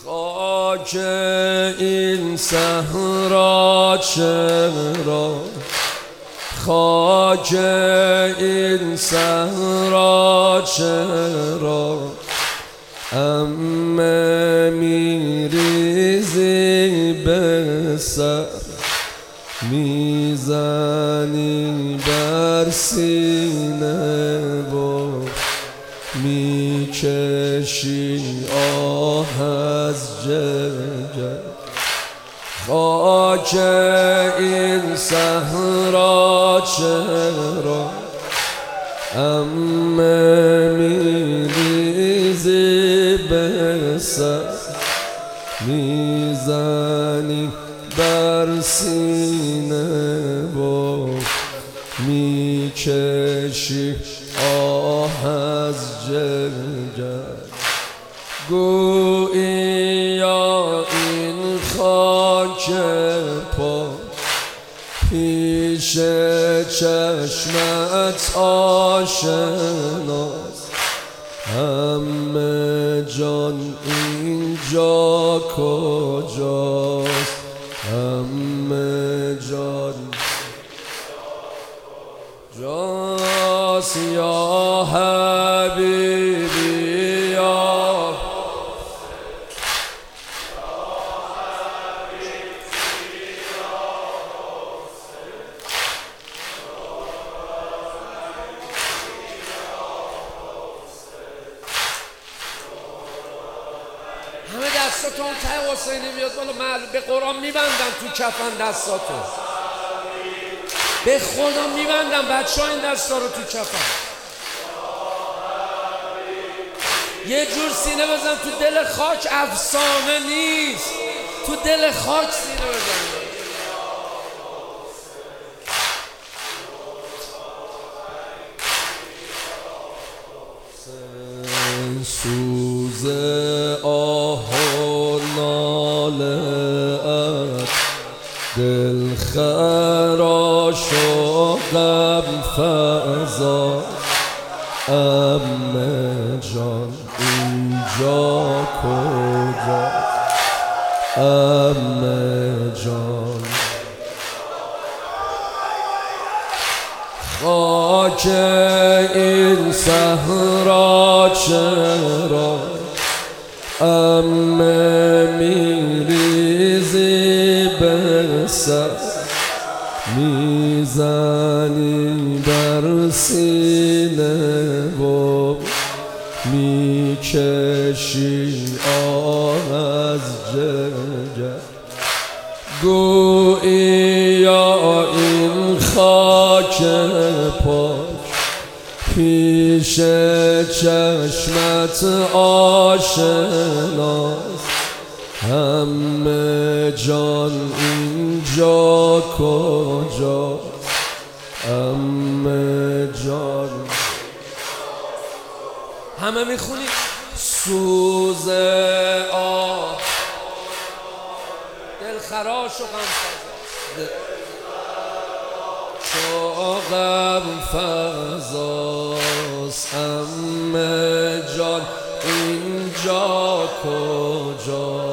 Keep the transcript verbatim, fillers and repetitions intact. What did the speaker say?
خاک این صحرا چرا، خاک این صحرا چرا عمه میریزی به سر، میزنی بر سینه و میکشی آه از جگر. خاک این صحرا چرا عمه میریزی به سر، میزنی بر سینه و میکشی آه از جگر. گوییا این خاک پا پیش چشمت آشناست، همه جان اینجا کجاست، همه جان جاست. یا حبیبی یا همه دستاتون ته حسینی میاد بالا، معلوم به قرآن میبندن تو کفن دستاتون، به خدا میبندن بچه ها این دستا رو تو کفن. یه جور سینه بزن تو دل خاک، افسانه نیست، تو دل خاک سینه بزن. سوز آه و ناله ات دل خراش و غم فزا، عمه جان اینجا کجا، عمه جان. خاک این صحرا چرا عمه میریزی به سر، میزنی بر سینه و میکشی آه از جگر. گوییا این خاک پاک پیش چشمت آشناست، همه جان اینجا کجاست، همه جان. همه میخونی سوز آه دل خراش و غم غم فزاست، همه جان اینجا کجا.